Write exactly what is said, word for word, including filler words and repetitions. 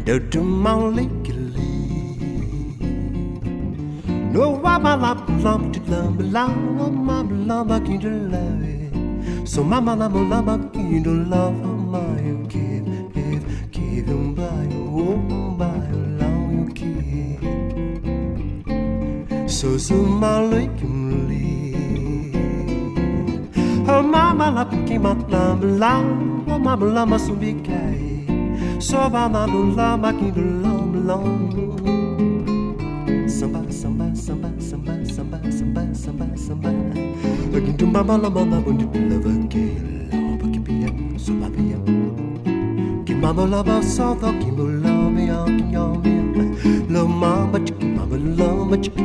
to my licky no waba la lump to lump love my love king to love it so mama la love king to love my you give give give him by oh by love you give so so my licky oh mama la king my love love oh mama la ma so big so mama la ma king to love love samba samba samba samba samba samba samba samba looking to mama la mama want to love again love keep it so baby give mama love so talking love me on your me love mama mama love